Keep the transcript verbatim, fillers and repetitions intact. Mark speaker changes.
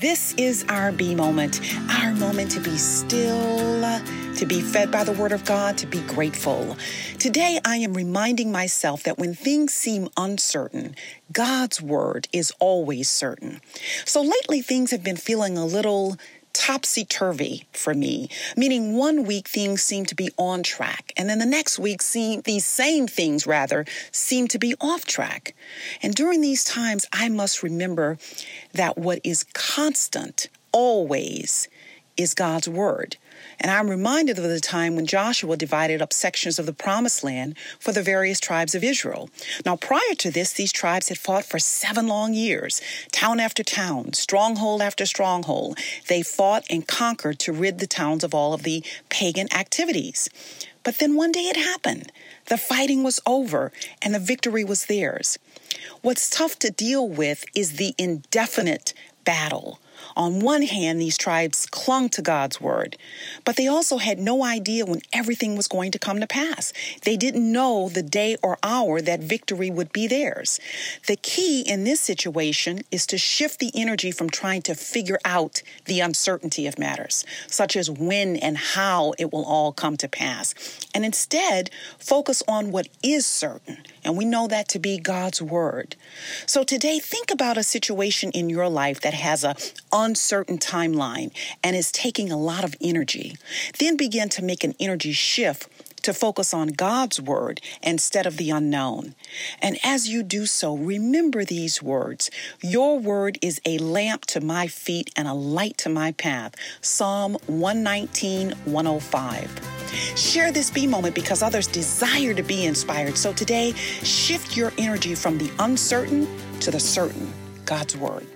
Speaker 1: This is our B moment, our moment to be still, to be fed by the Word of God, to be grateful. Today, I am reminding myself that when things seem uncertain, God's Word is always certain. So lately, things have been feeling a little topsy-turvy for me, meaning one week things seem to be on track, and then the next week seem, these same things rather seem to be off track. And during these times, I must remember that what is constant always is God's Word. And I'm reminded of the time when Joshua divided up sections of the Promised Land for the various tribes of Israel. Now, prior to this, these tribes had fought for seven long years, town after town, stronghold after stronghold. They fought and conquered to rid the towns of all of the pagan activities. But then one day it happened. The fighting was over and the victory was theirs. What's tough to deal with is the indefinite battle. On one hand, these tribes clung to God's word, but they also had no idea when everything was going to come to pass. They didn't know the day or hour that victory would be theirs. The key in this situation is to shift the energy from trying to figure out the uncertainty of matters, such as when and how it will all come to pass, and instead focus on what is certain. And we know that to be God's word. So today, think about a situation in your life that has a uncertain timeline and is taking a lot of energy. Then begin to make an energy shift to focus on God's word instead of the unknown. And as you do so, remember these words. Your word is a lamp to my feet and a light to my path. Psalm one nineteen, one oh five. Share this B moment because others desire to be inspired. So today, shift your energy from the uncertain to the certain, God's word.